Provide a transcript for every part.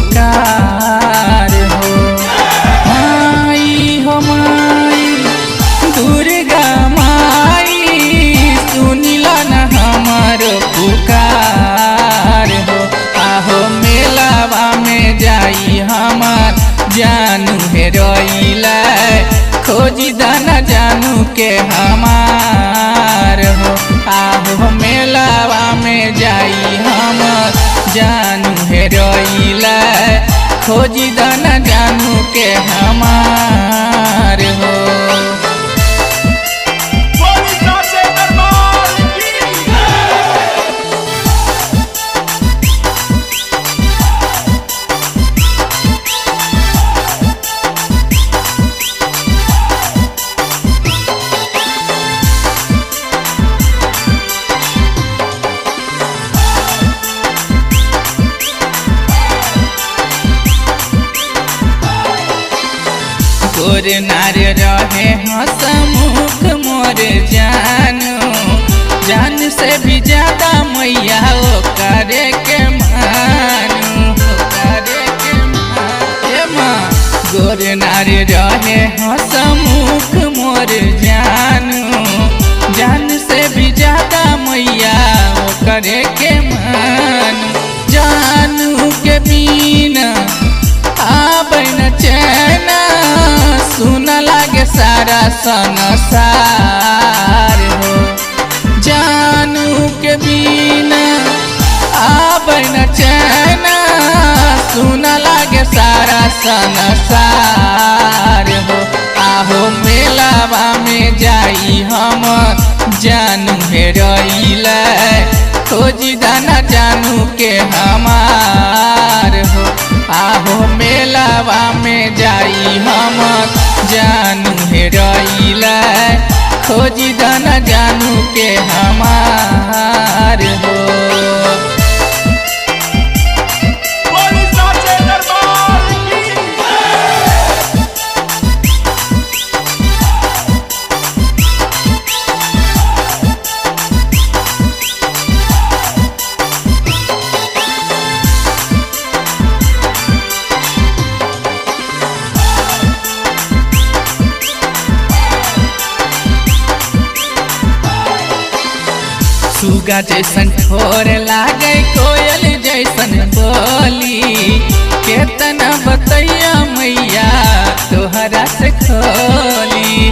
पुकार हो। माई हो माई दुर्गा माई सुनिला न हमर पुकार हो। आहो मेलावा में जाई हमार जानू हेरोइला खोजी दाना जानू के हमार हो। आहो मेलावा में जाई हमार जानू हेरोइला खोजी दाना जानू के हमार हो। गोर नार रहे हसमुख मोर जानू जान से भी ज्यादा मैया ओ करे के मानू करे के माँ। गोर नार रहे हसमुख मोर जानू जान से भी ज्यादा मैया ओ करे के मानू। जानू के बिना आबै न चैना सुन लागे सारा संसार हो। जानू के बिना आबै न चैना सुन लागे सारा संसार हो। आहो मेलावा में जाई हम जानू हेरोइला खोजी दाना जानू के हमार हो। आहो मेलावा में जाई हम जानू हेरोइला खोजी दाना जानू के हमार हो। सुगा जैसन ठोर लागे कोयल जैसन बोली केतना बतैया मैया तोहरा से खोली।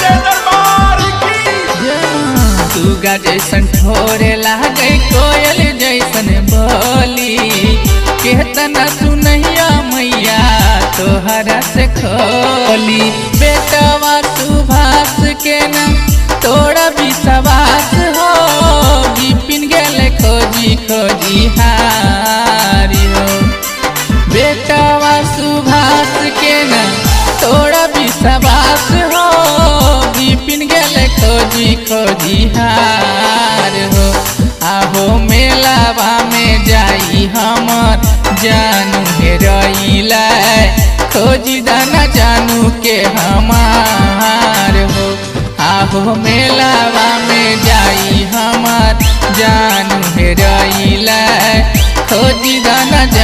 सुगा जैसन ठोर लागे कोयल जैसन बोली केतना सुनैया मैया तोहरा से खोली। बेटवा सुभाष के ना तोड़ा विश्वास हो बिपिन गेले खोजी खोजी हारी हो। बेटवा सुभाष के न तोड़ा विश्वास हो बिपिन गेले खोजी खोजी हार हो। आहो मेलावा में जाई हमर जानू हेरोइला खोजी दाना जानू के हमार हो। आहो मेलावा में जाई हमार जानू हेरोइला खोजी दाना